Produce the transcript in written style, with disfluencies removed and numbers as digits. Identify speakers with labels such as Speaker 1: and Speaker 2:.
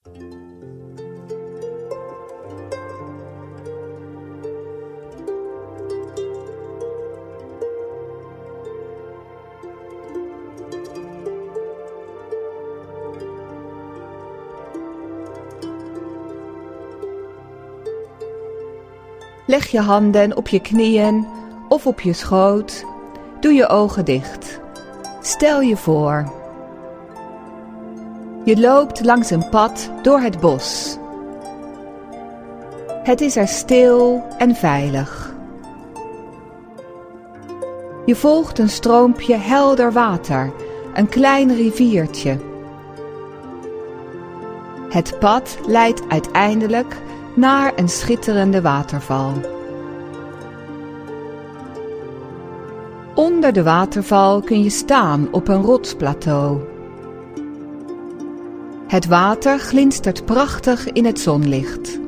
Speaker 1: Leg je handen op je knieën of op je schoot. Doe je ogen dicht. Stel je voor. Je loopt langs een pad door het bos. Het is er stil en veilig. Je volgt een stroompje helder water, een klein riviertje. Het pad leidt uiteindelijk naar een schitterende waterval. Onder de waterval kun je staan op een rotsplateau. Het water glinstert prachtig in het zonlicht.